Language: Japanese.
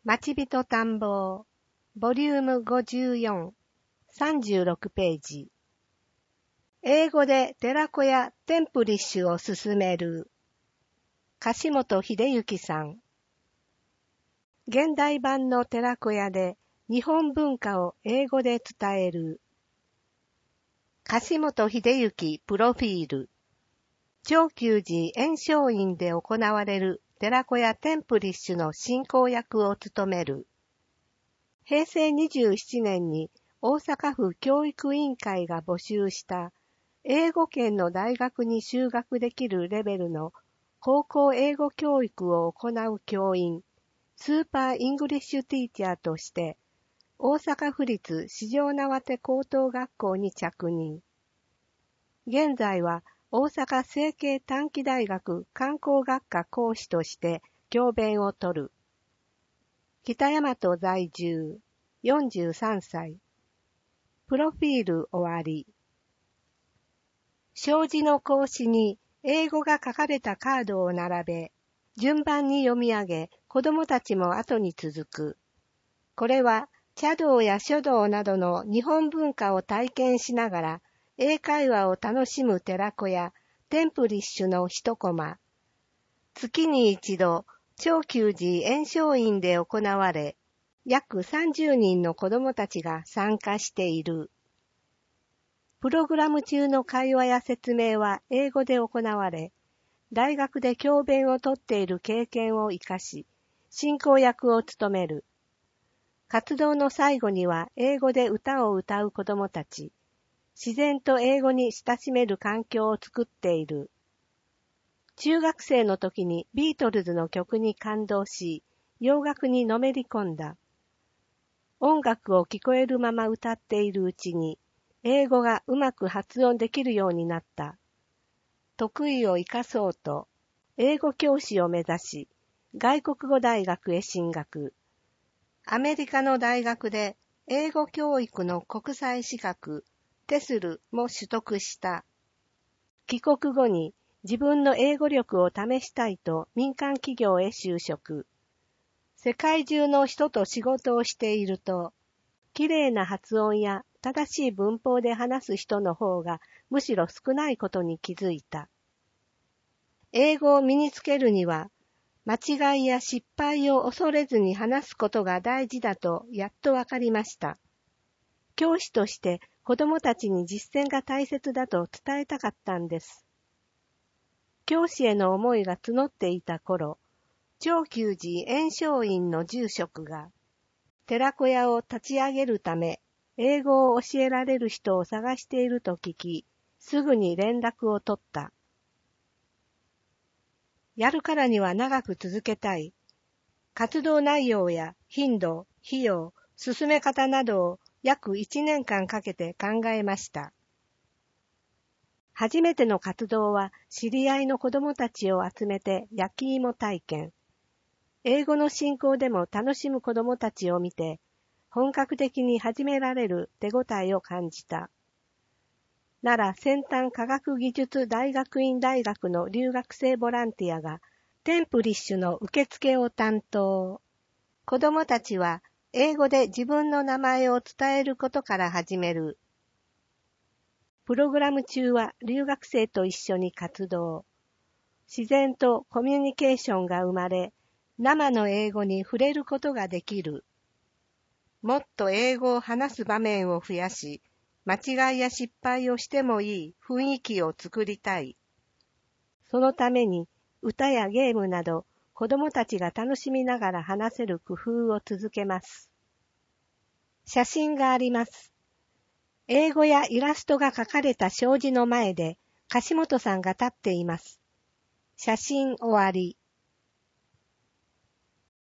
町人探訪、ボリューム54、36ページ。英語で寺子屋テンプリッシュを進める。樫本秀幸さん。現代版の寺子屋で日本文化を英語で伝える。樫本秀幸プロフィール。長久寺圓生院で行われる寺子屋テンプリッシュの進行役を務める。平成27年に大阪府教育委員会が募集した英語圏の大学に修学できるレベルの高校英語教育を行う教員、スーパーイングリッシュティーチャーとして大阪府立四条畷高等学校に着任。現在は大阪成蹊短期大学観光学科講師として教鞭をとる。北大和在住、43歳。プロフィール終わり。障子の格子に英語が書かれたカードを並べ、順番に読み上げ、子供たちも後に続く。これは茶道や書道などの日本文化を体験しながら、英会話を楽しむ寺子屋テンプリッシュの一コマ。月に一度、長久寺圓生院で行われ、約30人の子供たちが参加している。プログラム中の会話や説明は英語で行われ、大学で教鞭をとっている経験を生かし、進行役を務める。活動の最後には英語で歌を歌う子供たち。自然と英語に親しめる環境を作っている。中学生の時にビートルズの曲に感動し、洋楽にのめり込んだ。音楽を聞こえるまま歌っているうちに、英語がうまく発音できるようになった。得意を生かそうと、英語教師を目指し、外国語大学へ進学。アメリカの大学で英語教育の国際資格、テスルも取得した。帰国後に自分の英語力を試したいと民間企業へ就職。世界中の人と仕事をしていると、綺麗な発音や正しい文法で話す人の方がむしろ少ないことに気づいた。英語を身につけるには、間違いや失敗を恐れずに話すことが大事だとやっとわかりました。教師として子供たちに実践が大切だと伝えたかったんです。教師への思いが募っていた頃、長久寺圓生院の住職が、寺子屋を立ち上げるため、英語を教えられる人を探していると聞き、すぐに連絡を取った。やるからには長く続けたい。活動内容や頻度、費用、進め方などを約1年間かけて考えました。初めての活動は知り合いの子供たちを集めて焼き芋体験。英語の進行でも楽しむ子供たちを見て、本格的に始められる手応えを感じた。奈良先端科学技術大学院大学の留学生ボランティアがテンプリッシュの受付を担当。子供たちは英語で自分の名前を伝えることから始める。プログラム中は留学生と一緒に活動。自然とコミュニケーションが生まれ、生の英語に触れることができる。もっと英語を話す場面を増やし、間違いや失敗をしてもいい雰囲気を作りたい。そのために歌やゲームなど子供たちが楽しみながら話せる工夫を続けます。写真があります。英語やイラストが描かれた障子の前で樫本さんが立っています。写真終わり。